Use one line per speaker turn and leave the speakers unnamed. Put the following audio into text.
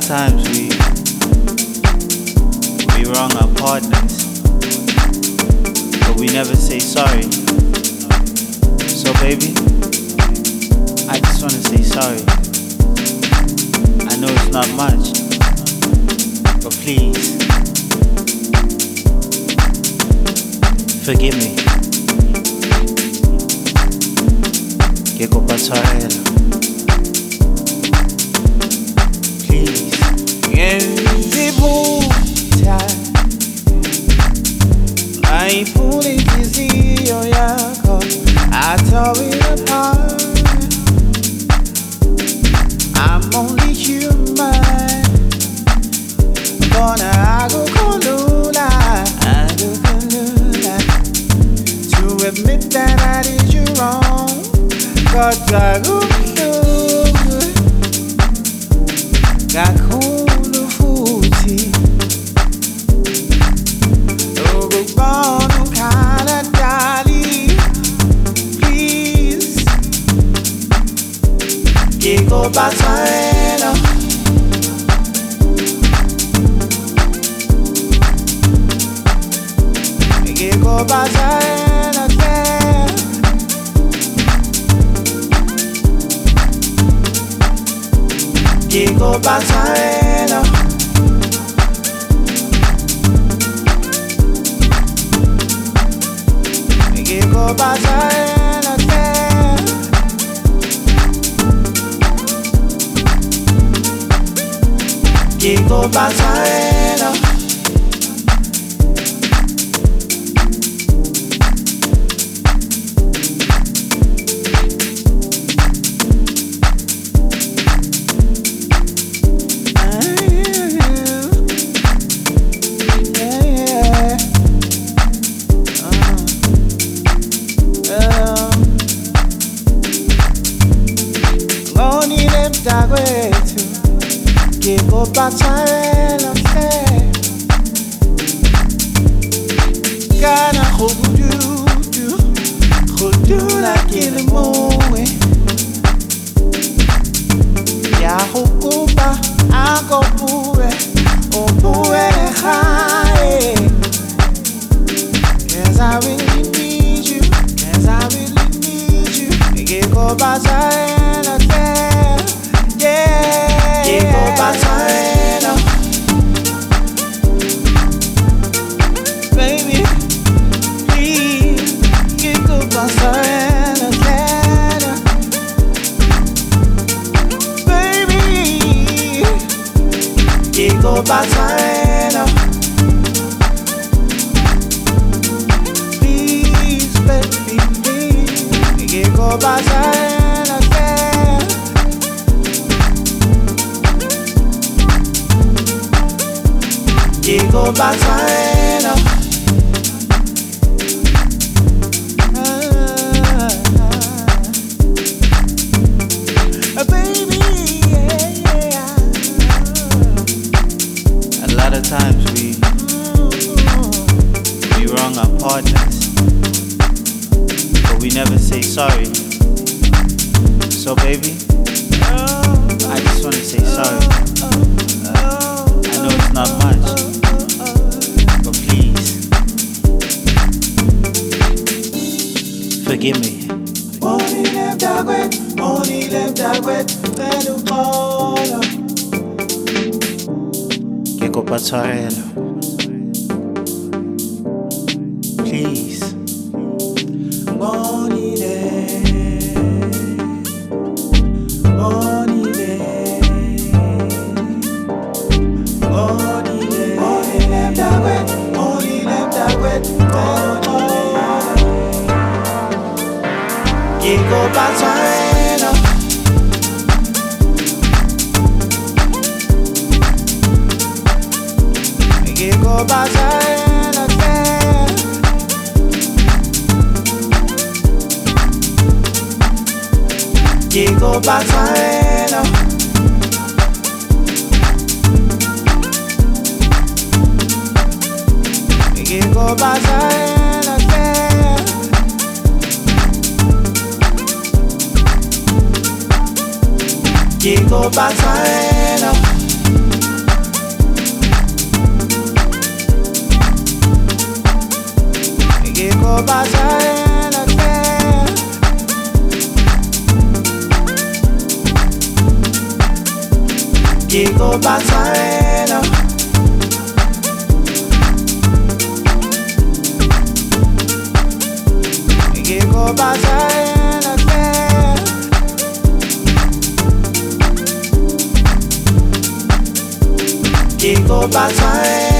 times we wrong our partners, but we never say sorry. So baby, I just wanna say sorry. I know it's not much, but please forgive me. Que compasarela. Please.
I fully busy your yako. I tore it apart. I'm only human. Gonna I go kolula. To admit that I did you wrong. But I go Gakulu futi. Ogbonu kana dali. Please. Gigo batano. Gigo batano. Gigo batano. Gigo batano. Gigo batano. Gigo batano. Kana khudu like in the morning. Ya hukuba ako buwe, o buwe high. 'Cause I really need you, 'cause I really need you. Gigo batano, yeah. Gigo batano, baby, please. Gigo batano, baby. Gigo batano, please, baby, please. Gigo batano, Gigo batano. Baby, yeah.
A lot of times we wrong our partners, but we never say sorry. So baby, I just wanna say sorry. I know it's not much, but please forgive me.
Only left that wet, better call.
Que compasarela. Please.
Gigo batano. Gigo batano. Gigo batano. Gigo batano. Gigo batano. che cosa c'è la te? Che cosa c'è la che cosa c'è la te? Che cosa c'è